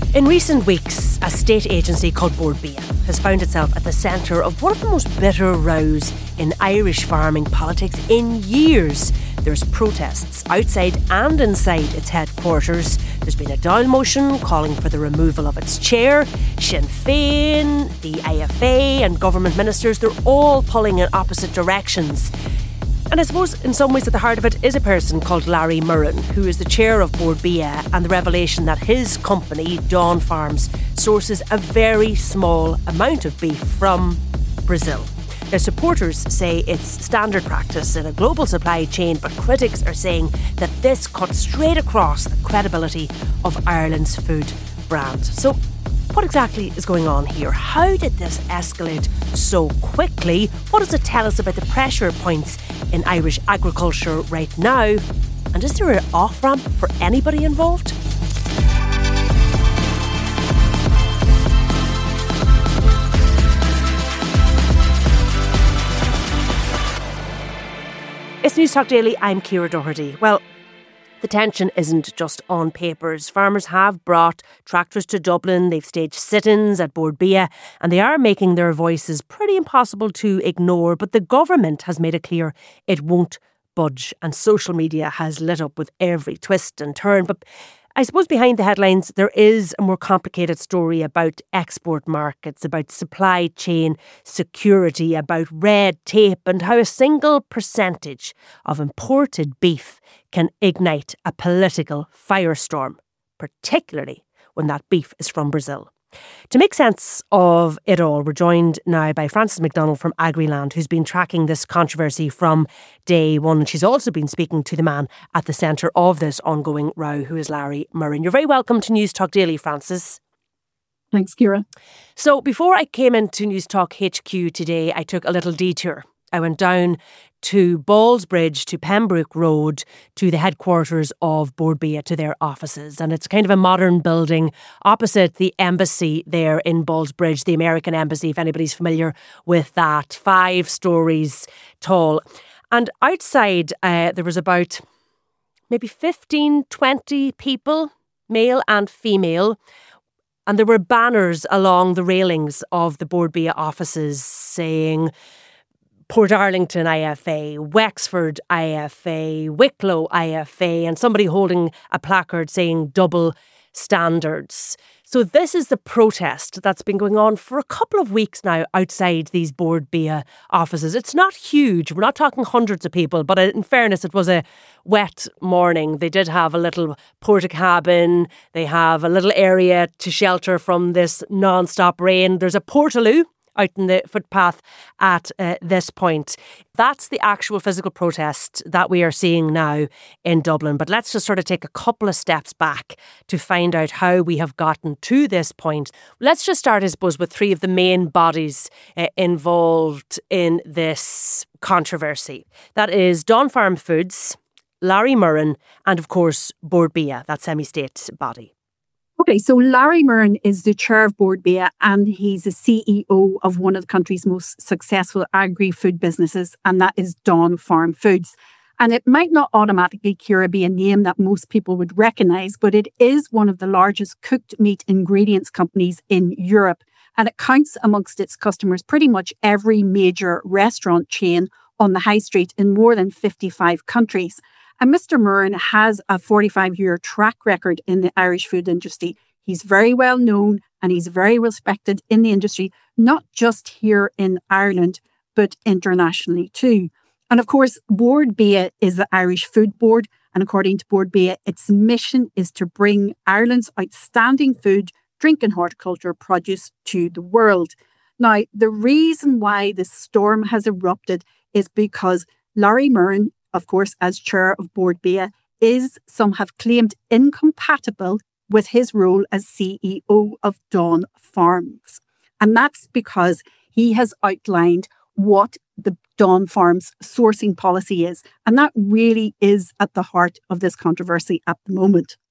In recent weeks, a state agency called Bord Bia has found itself at the centre of one of the most bitter rows in Irish farming politics in years. There's protests outside and inside its headquarters. There's been a Dáil motion calling for the removal of its chair. Sinn Féin, the IFA and government ministers, they're all pulling in opposite directions. And I suppose in some ways at the heart of it is a person called Larry Murren, who is the chair of Bord Bia, and the revelation that his company, Dawn Farms, sources a very small amount of beef from Brazil. Now, supporters say it's standard practice in a global supply chain, but critics are saying that this cuts straight across the credibility of Ireland's food brand. So what exactly is going on here? How did this escalate so quickly? What does it tell us about the pressure points in Irish agriculture right now? And is there an off-ramp for anybody involved? It's Newstalk Daily, I'm Ciara Doherty. Well, the tension isn't just on papers. Farmers have brought tractors to Dublin, they've staged sit-ins at Bord Bia, and they are making their voices pretty impossible to ignore. But the government has made it clear it won't budge, and social media has lit up with every twist and turn. But I suppose behind the headlines, there is a more complicated story about export markets, about supply chain security, about red tape, and how a single percentage of imported beef can ignite a political firestorm, particularly when that beef is from Brazil. To make sense of it all, we're joined now by Frances McDonald from Agriland, who's been tracking this controversy from day one. And she's also been speaking to the man at the centre of this ongoing row, who is Larry Murren. You're very welcome to Newstalk Daily, Frances. Thanks, Ciara. So before I came into Newstalk HQ today, I took a little detour. I went down to Ballsbridge, to Pembroke Road, to the headquarters of Bord Bia, to their offices. And it's kind of a modern building opposite the embassy there in Ballsbridge, the American embassy, if anybody's familiar with that, 5 stories tall. And outside, there was about maybe 15, 20 people, male and female. And there were banners along the railings of the Bord Bia offices saying Portarlington IFA, Wexford IFA, Wicklow IFA, and somebody holding a placard saying double standards. So this is the protest that's been going on for a couple of weeks now outside these Bord Bia offices. It's not huge. We're not talking hundreds of people, but in fairness, it was a wet morning. They did have a little porta-cabin. They have a little area to shelter from this non-stop rain. There's a portaloo out in the footpath at this point. That's the actual physical protest that we are seeing now in Dublin. But let's just sort of take a couple of steps back to find out how we have gotten to this point. Let's just start, I suppose, with 3 of the main bodies involved in this controversy. That is Dawn Farm Foods, Larry Murren, and of course, Bord Bia, that semi-state body. Okay, so Larry Murren is the chair of Bord Bia, and he's the CEO of one of the country's most successful agri-food businesses, and that is Dawn Farm Foods. And it might not automatically, Ciara, be a name that most people would recognise, but it is one of the largest cooked meat ingredients companies in Europe. And it counts amongst its customers pretty much every major restaurant chain on the high street in more than 55 countries. And Mr. Murren has a 45-year track record in the Irish food industry. He's very well known and he's very respected in the industry, not just here in Ireland, but internationally too. And of course, Bord Bia is the Irish Food Board. And according to Bord Bia, its mission is to bring Ireland's outstanding food, drink and horticulture produce to the world. Now, the reason why this storm has erupted is because Larry Murren, of course, as chair of Bord Bia, is, some have claimed, incompatible with his role as CEO of Dawn Farms. And that's because he has outlined what the Dawn Farms sourcing policy is. And that really is at the heart of this controversy at the moment.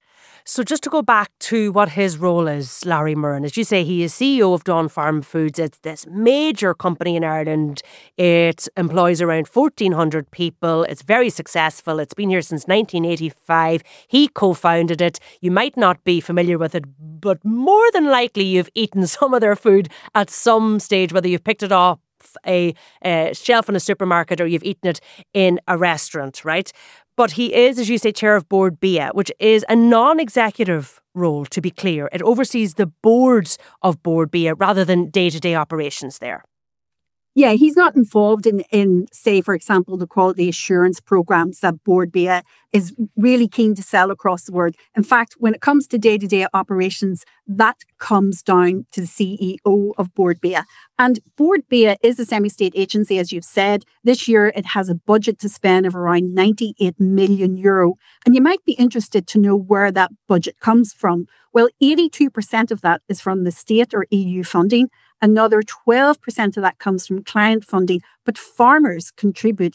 So just to go back to what his role is, Larry Murren, as you say, he is CEO of Dawn Farm Foods. It's this major company in Ireland. It employs around 1,400 people. It's very successful. It's been here since 1985. He co-founded it. You might not be familiar with it, but more than likely you've eaten some of their food at some stage, whether you've picked it off a shelf in a supermarket or you've eaten it in a restaurant, right? But he is, as you say, chair of Bord Bia, which is a non-executive role, to be clear. It oversees the boards of Bord Bia rather than day-to-day operations there. Yeah, he's not involved in, say, for example, the quality assurance programs that Bord Bia is really keen to sell across the world. In fact, when it comes to day-to-day operations, that comes down to the CEO of Bord Bia. And Bord Bia is a semi-state agency, as you've said. This year, it has a budget to spend of around €98 million. And you might be interested to know where that budget comes from. Well, 82% of that is from the state or EU funding. Another 12% of that comes from client funding, but farmers contribute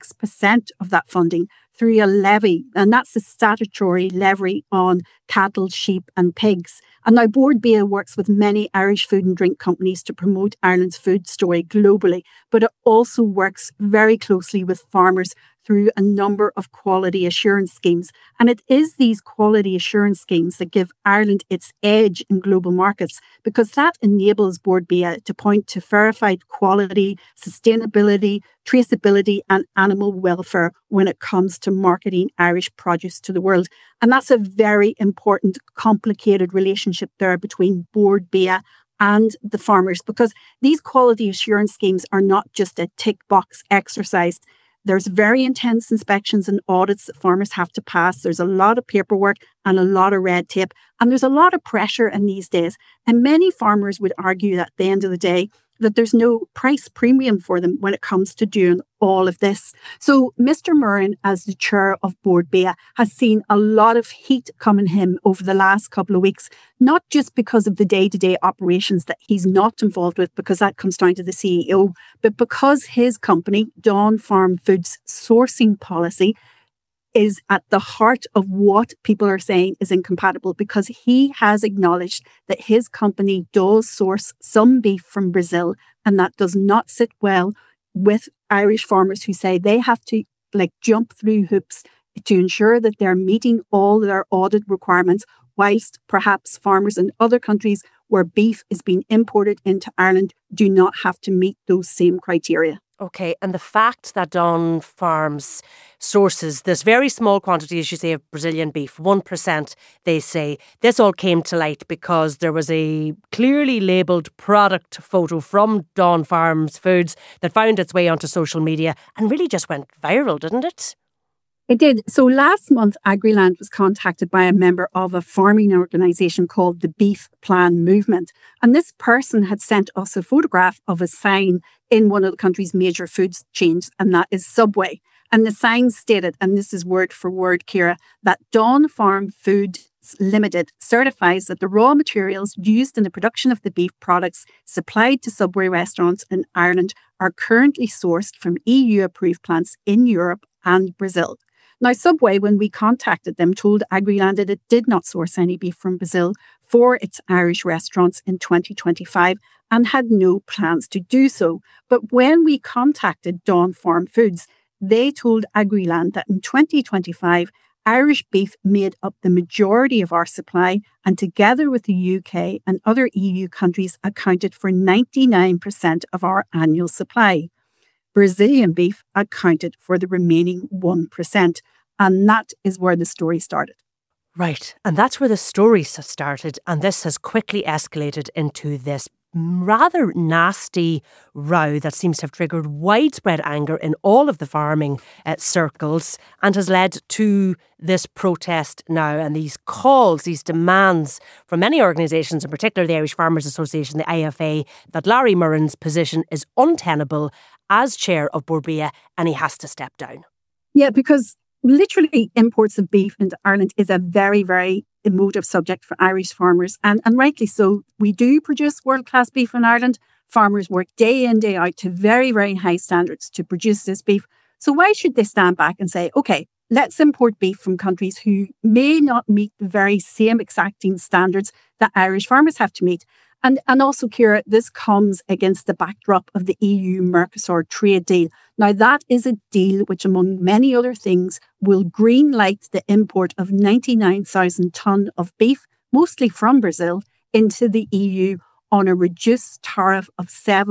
6% of that funding through a levy, and that's the statutory levy on cattle, sheep and pigs. And now Bord Bia works with many Irish food and drink companies to promote Ireland's food story globally, but it also works very closely with farmers through a number of quality assurance schemes. And it is these quality assurance schemes that give Ireland its edge in global markets, because that enables Bord Bia to point to verified quality, sustainability, traceability and animal welfare when it comes to marketing Irish produce to the world. And that's a very important, complicated relationship there between Bord Bia and the farmers, because these quality assurance schemes are not just a tick box exercise. There's very intense inspections and audits that farmers have to pass. There's a lot of paperwork and a lot of red tape. And there's a lot of pressure in these days. And many farmers would argue that at the end of the day, that there's no price premium for them when it comes to doing all of this. So Mr. Murren, as the chair of Bord Bia, has seen a lot of heat coming him over the last couple of weeks, not just because of the day-to-day operations that he's not involved with, because that comes down to the CEO, but because his company, Dawn Farm Foods sourcing policy, is at the heart of what people are saying is incompatible, because he has acknowledged that his company does source some beef from Brazil, and that does not sit well with Irish farmers who say they have to jump through hoops to ensure that they're meeting all their audit requirements, whilst perhaps farmers in other countries where beef is being imported into Ireland do not have to meet those same criteria. Okay, and the fact that Dawn Farms sources this very small quantity, as you say, of Brazilian beef, 1%, they say, this all came to light because there was a clearly labelled product photo from Dawn Farms Foods that found its way onto social media and really just went viral, didn't it? It did. So last month, Agriland was contacted by a member of a farming organisation called the Beef Plan Movement. And this person had sent us a photograph of a sign in one of the country's major food chains, and that is Subway. And the sign stated, and this is word for word, Ciara, that Dawn Farm Foods Limited certifies that the raw materials used in the production of the beef products supplied to Subway restaurants in Ireland are currently sourced from EU-approved plants in Europe and Brazil. Now, Subway, when we contacted them, told Agriland that it did not source any beef from Brazil for its Irish restaurants in 2025 and had no plans to do so. But when we contacted Dawn Farm Foods, they told Agriland that in 2025, Irish beef made up the majority of our supply, and together with the UK and other EU countries accounted for 99% of our annual supply. Brazilian beef accounted for the remaining 1%. And that is where the story started. Right. And that's where the story started. And this has quickly escalated into this rather nasty row that seems to have triggered widespread anger in all of the farming circles and has led to this protest now and these calls, these demands from many organisations, in particular the Irish Farmers Association, the IFA, that Larry Murren's position is untenable as chair of Bord Bia and he has to step down. Yeah, because literally imports of beef into Ireland is a very, very emotive subject for Irish farmers. And rightly so. We do produce world-class beef in Ireland. Farmers work day in, day out to very, very high standards to produce this beef. So why should they stand back and say, OK, let's import beef from countries who may not meet the very same exacting standards that Irish farmers have to meet. And also, Ciara, this comes against the backdrop of the EU-Mercosur trade deal. Now, that is a deal which, among many other things, will greenlight the import of 99,000 tonne of beef, mostly from Brazil, into the EU on a reduced tariff of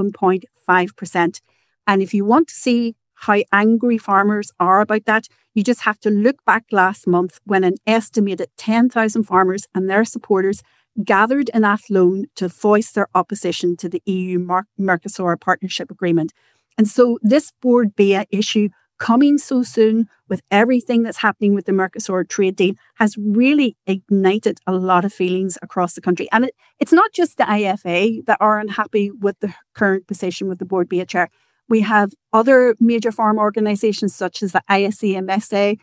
7.5%. And if you want to see how angry farmers are about that, you just have to look back last month when an estimated 10,000 farmers and their supporters gathered in Athlone to voice their opposition to the EU-Mercosur partnership agreement. And so this Bord Bia issue coming so soon with everything that's happening with the Mercosur trade deal has really ignited a lot of feelings across the country. And it's not just the IFA that are unhappy with the current position with the Bord Bia chair. We have other major farm organisations such as the ICMSA,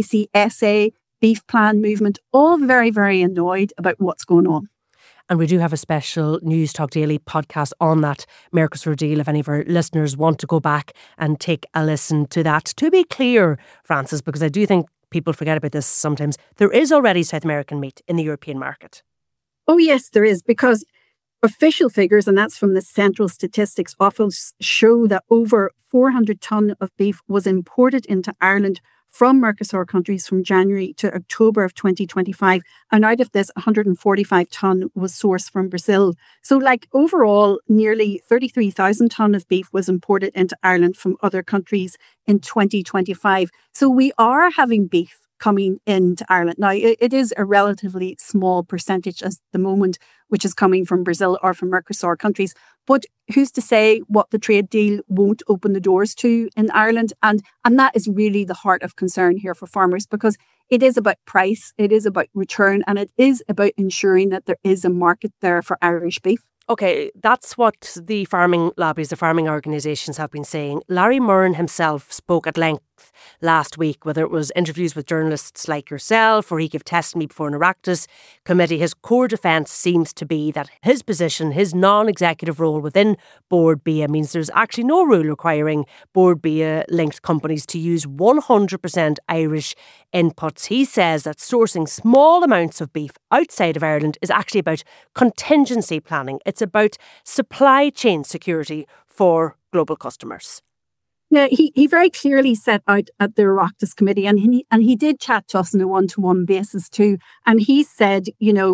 ICSA, Beef Plan Movement, all very, very annoyed about what's going on. And we do have a special News Talk Daily podcast on that Mercosur deal if any of our listeners want to go back and take a listen to that. To be clear, Frances, because I do think people forget about this sometimes, there is already South American meat in the European market. Oh yes, there is, because official figures, and that's from the Central Statistics Office, show that over 400 tonne of beef was imported into Ireland from Mercosur countries from January to October of 2025. And out of this, 145 tonne was sourced from Brazil. So overall, nearly 33,000 tonne of beef was imported into Ireland from other countries in 2025. So we are having beef coming into Ireland. Now, it is a relatively small percentage at the moment, which is coming from Brazil or from Mercosur countries. But who's to say what the trade deal won't open the doors to in Ireland? And that is really the heart of concern here for farmers, because it is about price, it is about return, and it is about ensuring that there is a market there for Irish beef. OK, that's what the farming lobbies, the farming organisations have been saying. Larry Murren himself spoke at length last week, whether it was interviews with journalists like yourself or he gave testimony before an Oireachtas committee. His core defence seems to be that his position, his non-executive role within Bord Bia means there's actually no rule requiring Bord Bia linked companies to use 100% Irish inputs. He says that sourcing small amounts of beef outside of Ireland is actually about contingency planning. It's about supply chain security for global customers. Yeah, he very clearly set out at the Oireachtas committee, and he did chat to us on a one-to-one basis too. And he said,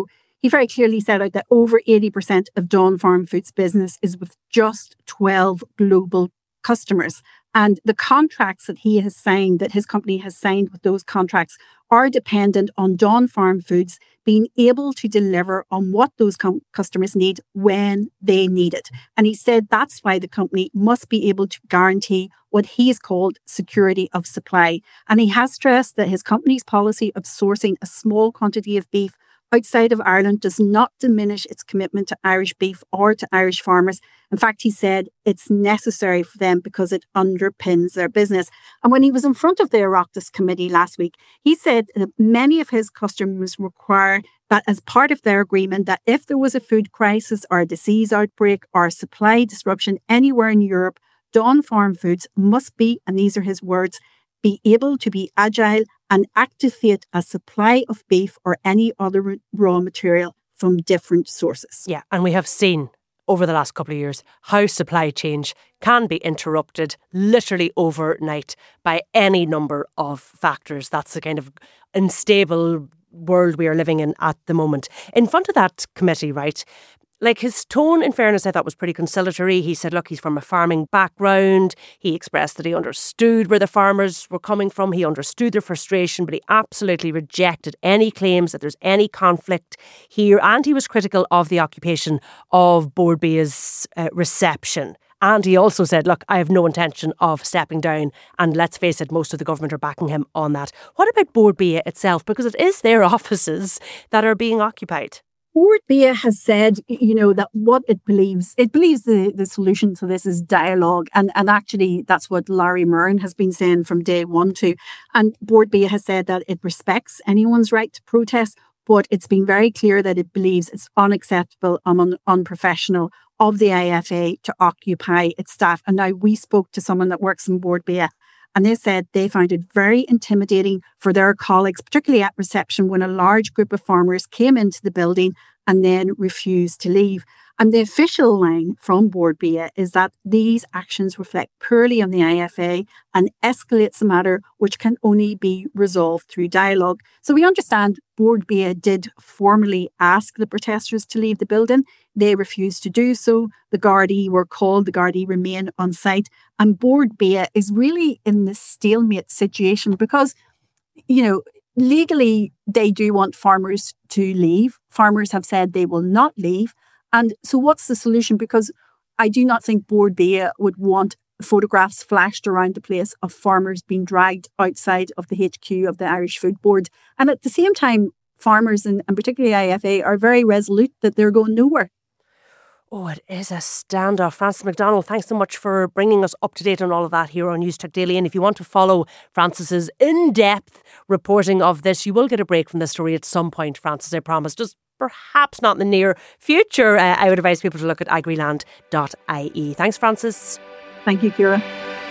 he very clearly set out that over 80% of Dawn Farm Foods business is with just 12 global customers. And the contracts that he has signed, that his company has signed with those contracts, are dependent on Dawn Farm Foods being able to deliver on what those customers need when they need it. And he said that's why the company must be able to guarantee what he has called security of supply. And he has stressed that his company's policy of sourcing a small quantity of beef outside of Ireland does not diminish its commitment to Irish beef or to Irish farmers. In fact, he said it's necessary for them because it underpins their business. And when he was in front of the Oireachtas committee last week, he said that many of his customers require that as part of their agreement that if there was a food crisis or a disease outbreak or a supply disruption anywhere in Europe, Dawn Farm Foods must be, and these are his words, be able to be agile and activate a supply of beef or any other raw material from different sources. Yeah, and we have seen over the last couple of years how supply chain can be interrupted literally overnight by any number of factors. That's the kind of unstable world we are living in at the moment. In front of that committee, right, his tone, in fairness, I thought was pretty conciliatory. He said, look, he's from a farming background. He expressed that he understood where the farmers were coming from. He understood their frustration, but he absolutely rejected any claims that there's any conflict here. And he was critical of the occupation of Bord Bia's reception. And he also said, look, I have no intention of stepping down. And let's face it, most of the government are backing him on that. What about Bord Bia itself? Because it is their offices that are being occupied. Bord Bia has said, that what it believes the solution to this is dialogue. And actually, that's what Larry Murren has been saying from day one too. And Bord Bia has said that it respects anyone's right to protest, but it's been very clear that it believes it's unacceptable and unprofessional of the IFA to occupy its staff. And now we spoke to someone that works in Bord Bia, And they said they found it very intimidating for their colleagues, particularly at reception, when a large group of farmers came into the building and then refused to leave. And the official line from Bord Bia is that these actions reflect poorly on the IFA and escalates the matter, which can only be resolved through dialogue. So we understand Bord Bia did formally ask the protesters to leave the building. They refused to do so. The Gardaí were called. The Gardaí remain on site. And Bord Bia is really in this stalemate situation because, legally, they do want farmers to leave. Farmers have said they will not leave. And so what's the solution? Because I do not think Bord Bia would want photographs flashed around the place of farmers being dragged outside of the HQ of the Irish Food Board. And at the same time, farmers and particularly IFA are very resolute that they're going nowhere. Oh, it is a standoff. Frances McDonald, thanks so much for bringing us up to date on all of that here on Newstalk Daily. And if you want to follow Frances's in-depth reporting of this, you will get a break from the story at some point, Frances, I promise. Just perhaps not in the near future. I would advise people to look at agriland.ie. Thanks, Frances. Thank you, Ciara.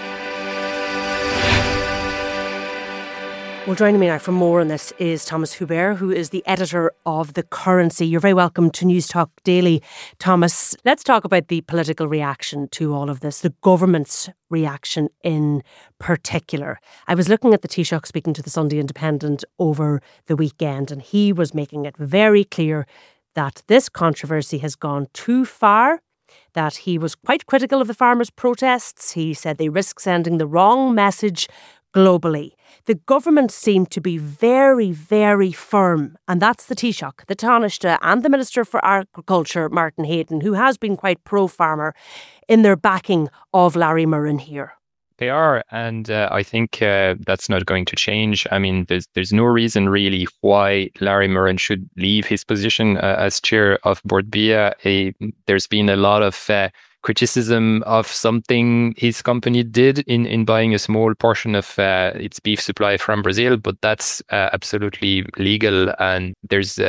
Well, joining me now for more on this is Thomas Hubert, who is the editor of The Currency. You're very welcome to Newstalk Daily. Thomas, let's talk about the political reaction to all of this, the government's reaction in particular. I was looking at the Taoiseach speaking to the Sunday Independent over the weekend, and he was making it very clear that this controversy has gone too far, that he was quite critical of the farmers' protests. He said they risk sending the wrong message globally. The government seemed to be very, very firm, and that's the Taoiseach, the Taoiseach and the Minister for Agriculture, Martin Hayden, who has been quite pro-farmer, in their backing of Larry Murren here. They are, and I think that's not going to change. I mean, there's no reason really why Larry Murren should leave his position as chair of Bord Bia. There's been a lot of criticism of something his company did in buying a small portion of its beef supply from Brazil, but that's absolutely legal, and there's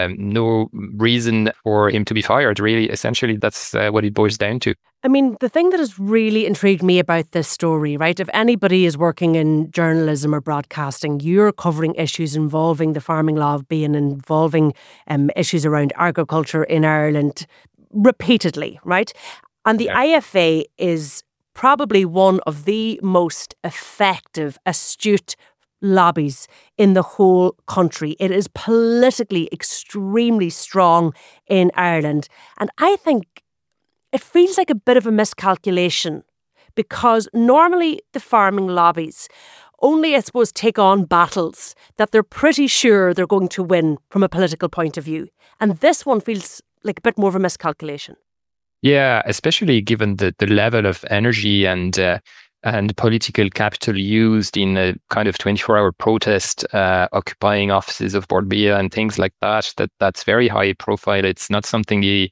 no reason for him to be fired, really. Essentially, that's what it boils down to. I mean, the thing that has really intrigued me about this story, right, if anybody is working in journalism or broadcasting, you're covering issues involving the farming lobby and involving issues around agriculture in Ireland repeatedly, right? And the IFA is probably one of the most effective, astute lobbies in the whole country. It is politically extremely strong in Ireland. And I think it feels like a bit of a miscalculation because normally the farming lobbies only, I suppose, take on battles that they're pretty sure they're going to win from a political point of view. And this one feels like a bit more of a miscalculation. Yeah, especially given the level of energy and political capital used in a kind of 24-hour protest, occupying offices of Bord Bia and things like that. That's very high profile. It's not something the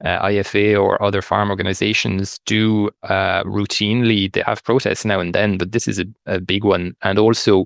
IFA or other farm organizations do routinely. They have protests now and then, but this is a big one. And also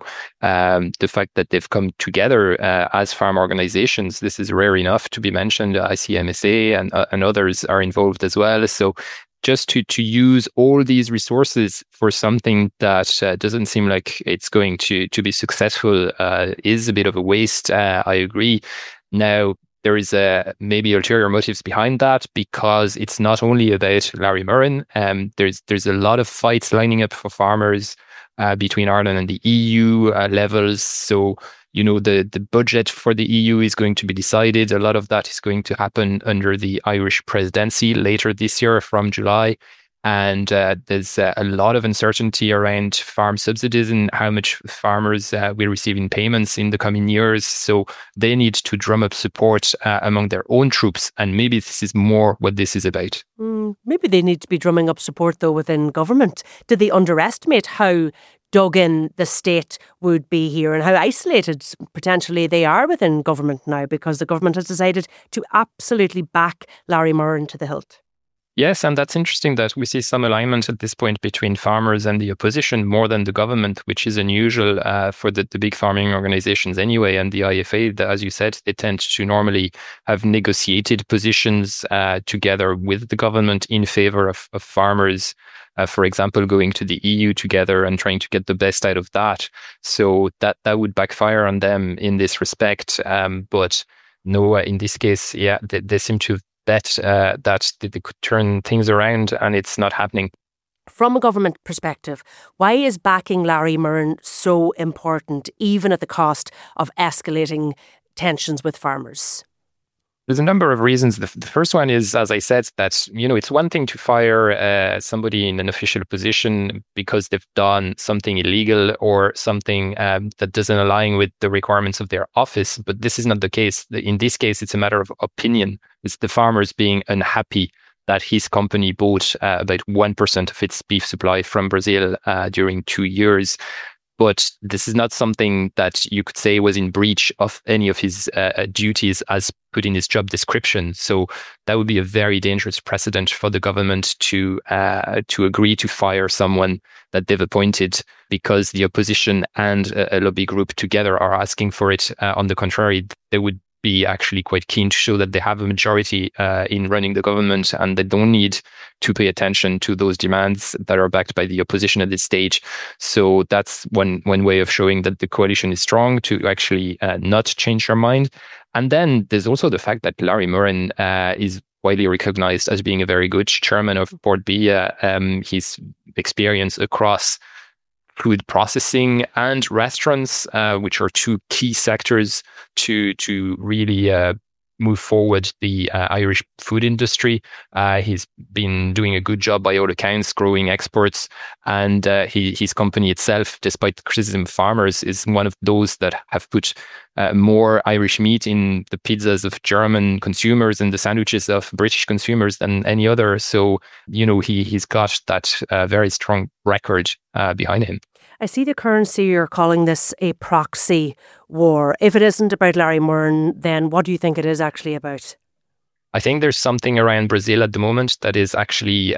the fact that they've come together as farm organizations, this is rare enough to be mentioned. ICMSA and others are involved as well. So just to use all these resources for something that doesn't seem like it's going to be successful is a bit of a waste. I agree. Now, there is maybe ulterior motives behind that because it's not only about Larry Murren. There's a lot of fights lining up for farmers between Ireland and the EU levels. So, the budget for the EU is going to be decided. A lot of that is going to happen under the Irish presidency later this year from July. And there's a lot of uncertainty around farm subsidies and how much farmers will receive in payments in the coming years. So they need to drum up support among their own troops. And maybe this is more what this is about. Maybe they need to be drumming up support, though, within government. Did they underestimate how dug in the state would be here and how isolated potentially they are within government now because the government has decided to absolutely back Larry Murren to the hilt? Yes, and that's interesting that we see some alignment at this point between farmers and the opposition more than the government, which is unusual for the big farming organizations anyway. And the IFA, as you said, they tend to normally have negotiated positions together with the government in favor of farmers. For example, going to the EU together and trying to get the best out of that. So that would backfire on them in this respect. But no, in this case, yeah, they seem to bet that they could turn things around, and it's not happening. From a government perspective, why is backing Larry Murren so important, even at the cost of escalating tensions with farmers? There's a number of reasons. The first one is, as I said, that it's one thing to fire somebody in an official position because they've done something illegal or something that doesn't align with the requirements of their office. But this is not the case. In this case, it's a matter of opinion. It's the farmers being unhappy that his company bought about 1% of its beef supply from Brazil during 2 years. But this is not something that you could say was in breach of any of his duties as put in his job description. So that would be a very dangerous precedent for the government to agree to fire someone that they've appointed because the opposition and a lobby group together are asking for it. On the contrary, they would be actually quite keen to show that they have a majority in running the government, and they don't need to pay attention to those demands that are backed by the opposition at this stage. So that's one way of showing that the coalition is strong, to actually not change their mind. And then there's also the fact that Larry Murren is widely recognized as being a very good chairman of Board Bia. His experience across food processing and restaurants, which are two key sectors to really move forward the Irish food industry. He's been doing a good job by all accounts, growing exports, and his company itself, despite the criticism of farmers, is one of those that have put more Irish meat in the pizzas of German consumers and the sandwiches of British consumers than any other. So, he's got that very strong record behind him. I see the currency, you're calling this a proxy war. If it isn't about Larry Murren, then what do you think it is actually about? I think there's something around Brazil at the moment that is actually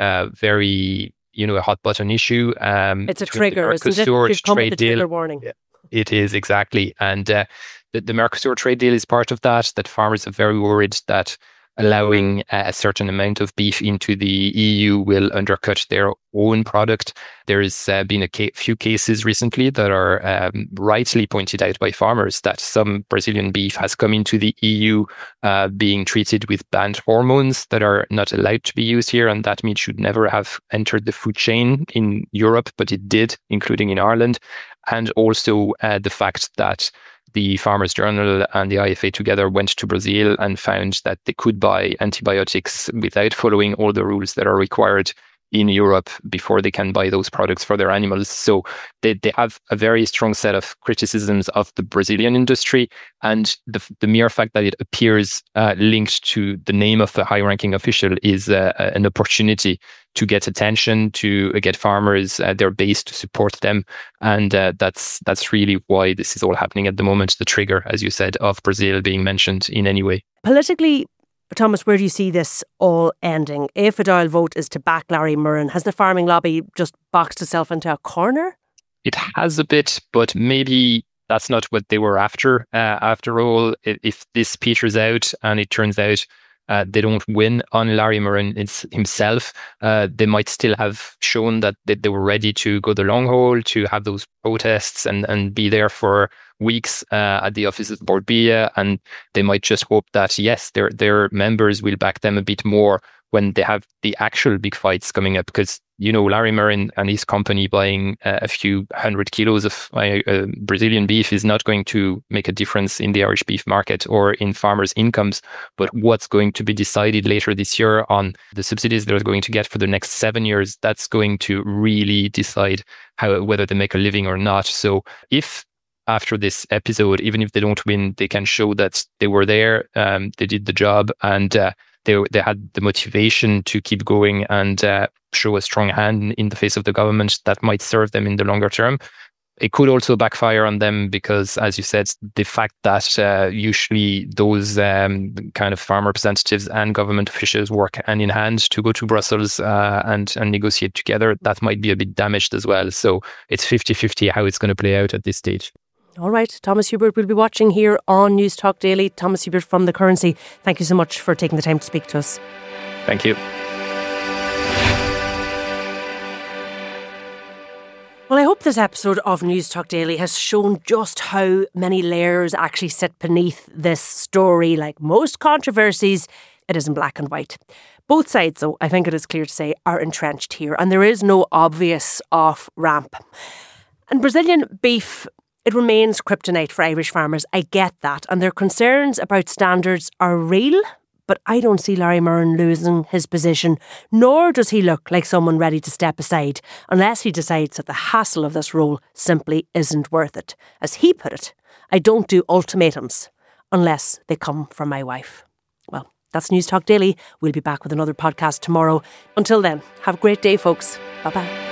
very, a hot button issue. It's a trigger, isn't it? You've come with the trigger warning. Yeah, it is, exactly. And the Mercosur trade deal is part of that farmers are very worried that allowing a certain amount of beef into the EU will undercut their own product. There's been a few cases recently that are rightly pointed out by farmers that some Brazilian beef has come into the EU being treated with banned hormones that are not allowed to be used here, and that meat should never have entered the food chain in Europe, but it did, including in Ireland. And also the fact that the Farmers Journal and the IFA together went to Brazil and found that they could buy antibiotics without following all the rules that are required in Europe before they can buy those products for their animals. So they have a very strong set of criticisms of the Brazilian industry, and the mere fact that it appears linked to the name of a high-ranking official is an opportunity to get attention, to get farmers, their base, to support them. And that's really why this is all happening at the moment, the trigger, as you said, of Brazil being mentioned in any way. Politically, Thomas, where do you see this all ending? If a Dáil vote is to back Larry Murren, has the farming lobby just boxed itself into a corner? It has a bit, but maybe that's not what they were after. After all, if this peters out and it turns out they don't win on Larry Murren himself, they might still have shown that they were ready to go the long haul, to have those protests and be there for weeks at the office of Board Bia, and they might just hope that, yes, their members will back them a bit more when they have the actual big fights coming up. Because, Larry Murren and his company buying a few 100 kilos of Brazilian beef is not going to make a difference in the Irish beef market or in farmers' incomes. But what's going to be decided later this year on the subsidies they're going to get for the next 7 years, that's going to really decide whether they make a living or not. So if after this episode, even if they don't win, they can show that they were there, they did the job, and they had the motivation to keep going and show a strong hand in the face of the government, that might serve them in the longer term. it could also backfire on them because, as you said, the fact that usually those kind of farm representatives and government officials work hand in hand to go to Brussels and negotiate together, that might be a bit damaged as well. So it's 50-50 how it's going to play out at this stage. All right, Thomas Hubert will be watching here on News Talk Daily. Thomas Hubert from The Currency, thank you so much for taking the time to speak to us. Thank you. Well, I hope this episode of News Talk Daily has shown just how many layers actually sit beneath this story. Like most controversies, it isn't black and white. Both sides, though, I think it is clear to say, are entrenched here, and there is no obvious off-ramp. And Brazilian beef, it remains kryptonite for Irish farmers. I get that, and their concerns about standards are real. But I don't see Larry Murren losing his position, nor does he look like someone ready to step aside, unless he decides that the hassle of this role simply isn't worth it. As he put it, I don't do ultimatums unless they come from my wife. Well, that's News Talk Daily. We'll be back with another podcast tomorrow. Until then, have a great day, folks. Bye-bye.